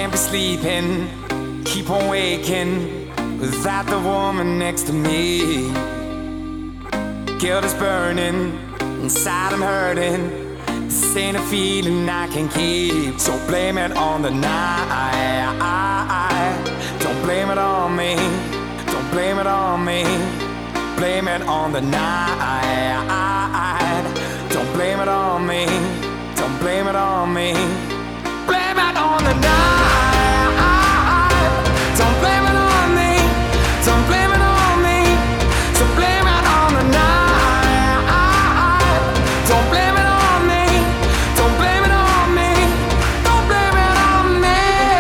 can't be sleeping, keep on waking without the woman next to me. Guilt is burning, inside I'm hurting. This ain't a feeling I can keep. So blame it on the night. Don't blame it on me. Don't blame it on me. Blame it on the night. Don't blame it on me. Don't blame it on me. Blame it on the night. Don't blame it on me. Don't blame it on me. So blame it on the night. Don't blame it on me. Don't blame it on me. Don't blame it on me.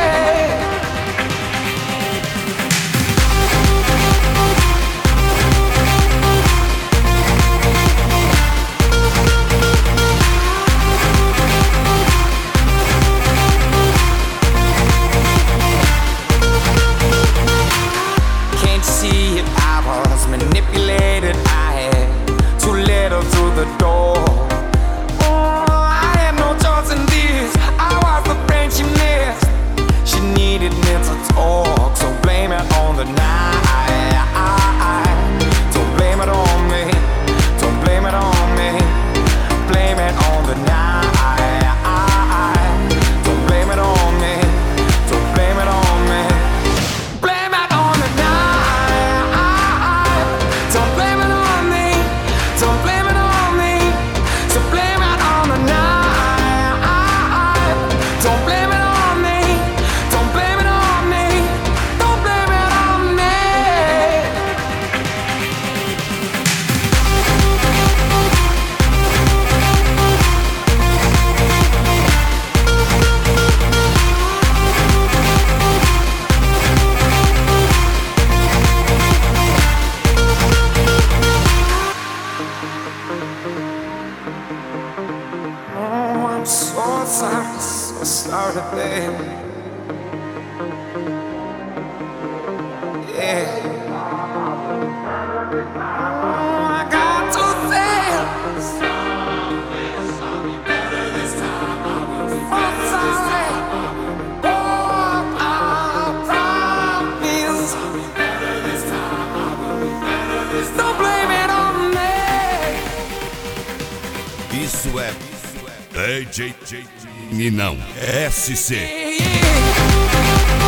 Can't you see it? I was manipulated. I had too little through the door. Oh, I had no choice in this. I was the friend she missed. She needed me to talk. So blame it on the night. Don't blame it on me. Don't blame it on me. Blame it on the night. Don't blame it on me. Don't blame it on me. Blame it on the night. Don't blame it on me. Don't blame it on me. So blame it on the night. Don't blame it on me. Don't blame it on me. Don't blame it on me. Oh, I'm so sorry, baby. Yeah. Oh, I got to say this. I'm sorry. Oh, I promise. Don't blame it on me. Isso é DJ e não SC. Yeah.